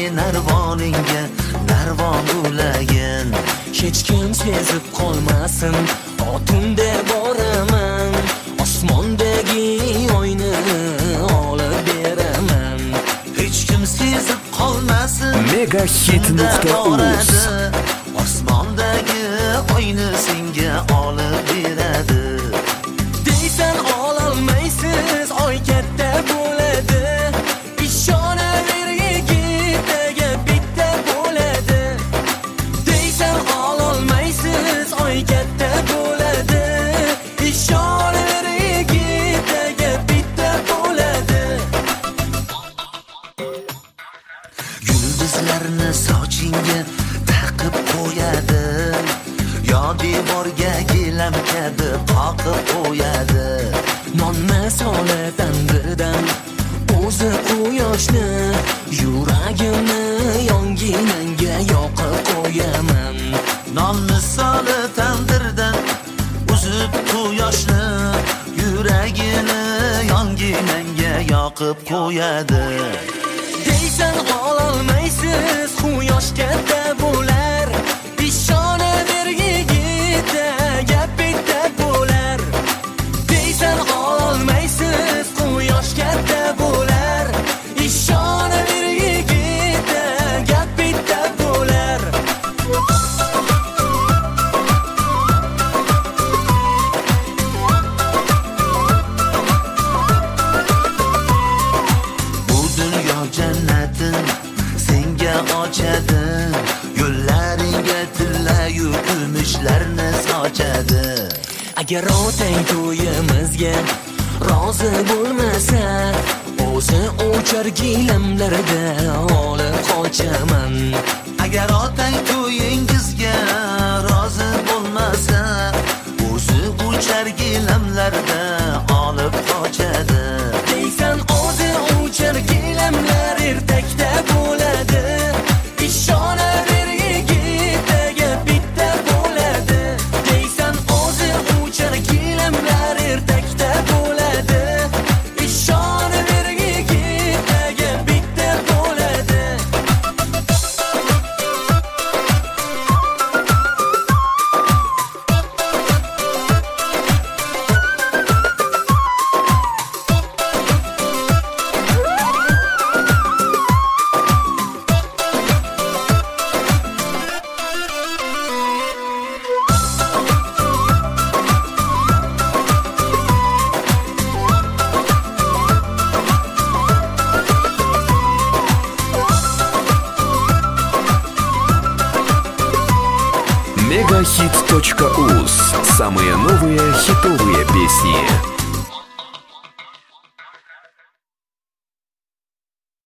Yoki narvoningga narvon bo'layin. Hech kim sezib qolmasin, otunde boraman, osmondagi oyni olib beraman. Hech kim sezib qolmasin, Megahit.uz osmondagi oyni senga olib beradi. Deysan ololmaysiz, oy katta bo'ladi. Ishonaver yigitga bitta bo'ladi. Deysan ololmaysiz, oy katta bo'ladi. Ishonaver yigitga bitta bo'ladi. Yulduzlarni sochingga taqib qo'yadi, yo devorga gilam kabi qoqib qo'yadi. Nonni solib tandirdan o'zi quyoshni, yuragimni yonginangga yoqib qo'yaman. Nonni solib tandirdan uzib quyoshni, yuragini yonginangga yoqib qo'yadi. Deysan ololmaysiz, quyosh katta bo'lar. Ishonaver yigitga bitta bo'lar. Deysan ololmaysiz, quyosh katta bo'lar. Ishonaver yigitga bitta bo'lar. Bu dunyo jannatin senga ochadi, yo'llaringga tillayu kumushlarni sochadi. Agar otang to'yimizga rozi bo'lmasa, o'zi o'char gilamlarda olib qochaman. Agar otang to'yingizga rozi bo'lmasa, o'zi uchar gilamlarda olib qochadi. Deysan o'zi o'char gilamlar ertakda bo'ladi. Ishonaver yigitga bitta bo'ladi. Deysan o'zi o'char gilamlar ertakda bo'ladi. Ishonaver yigitga bitta bo'ladi. Megahit.uz. Самые новые хитовые песни.